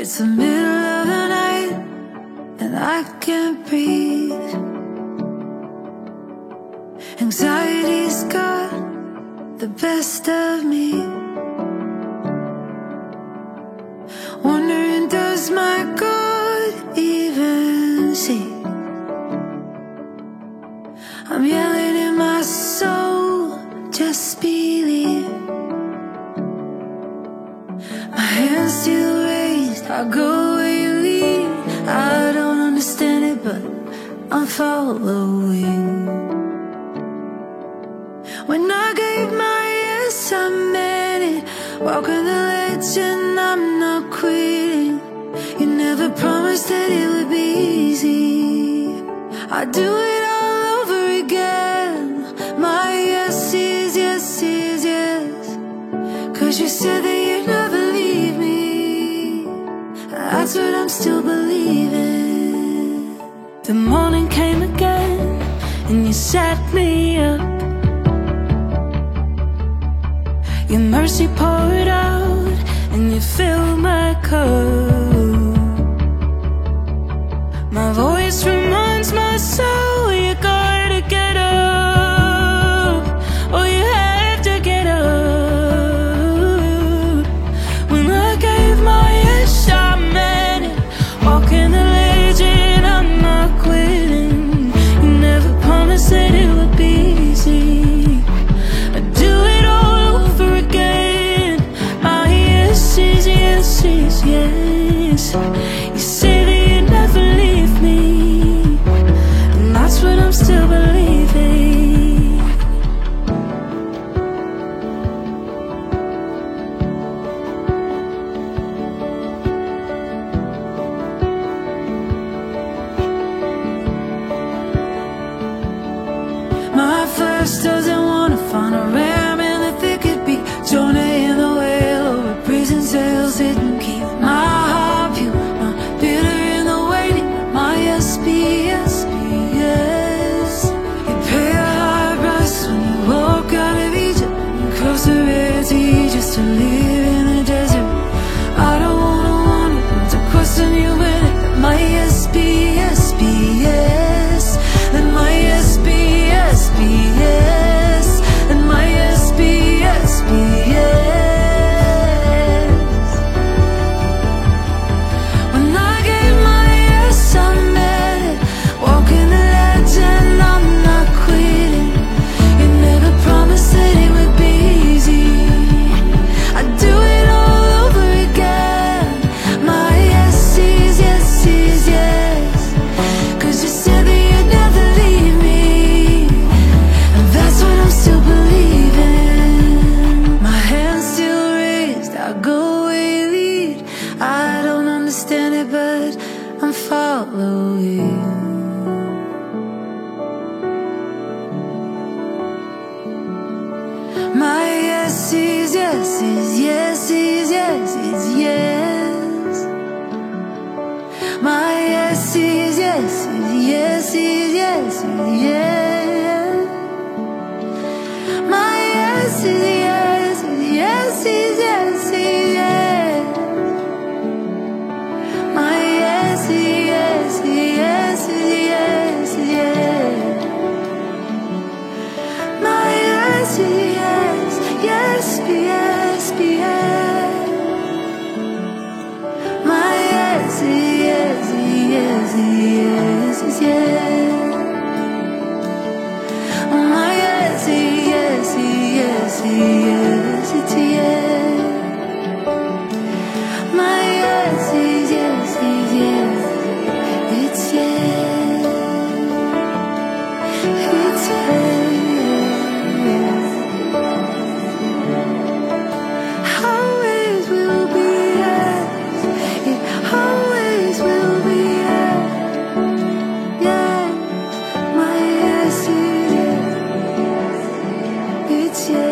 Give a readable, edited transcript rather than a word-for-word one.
It's the middle of the night and I can't breathe. Anxiety's got the best of me. Wondering, does my God even see? I'm yelling in my soul, just believe. My hands still raised, I'll go where you lead. I don't understand it, but I'm following. When I gave my yes, I meant it. Walking the ledge and I'm not quitting. You never promised that it would be easy. I'd do it all over again. My yes is yes is yes. 'Cause you said that you'd never leave me. That's what I'm still believing. The morning came again and you set me up. Your mercy poured out and you filled my cup. My voice reminds my soul, you gotta get up. Oh, you have to get up. When I gave my yes, I meant it. Walking the ledge and I'm not quitting. You never promised that it would be easy. I'd do it all over again. My yes is yes is yes. You say that you'd never leave me, and that's what I'm still believing. My flesh doesn't wanna find a ram in the thicket, be Jonah in the whale, or a prison cell sitting keep. My heart pure, not bitter in the waiting. My yes be yes be yes. You pay a high price when you walk out of Egypt and cross the Red Sea just to live in the desert. I don't wanna to question you with it. My yes be yes be yes. Let my yes be yes be yes. Let my yes be yes be yes. When I gave my yes, I meant it. Walking the ledge and I'm not quitting. You never promised that it would be easy. I'd do it all over again. My yes is yes is yes. 'Cause you said that you'd never leave me, and that's what I'm still believing. My hands still raised, I'll go where you lead. I don't understand it, but I'm following. My yes is yes is yes is yes is yes. My yes is yes is yes is yes is yes. My yes is yes is yes is yes is yes. My yes is yes is yes is yes is yes. My yes is yes, yes be yes be yes. My yes is yes is yes is yes. My yes is yes yes yes it's yes. My yes is yes yes it's yes. It's yes. Always will be yes. It always will be yes. Yes. My yes is yes. It's yes.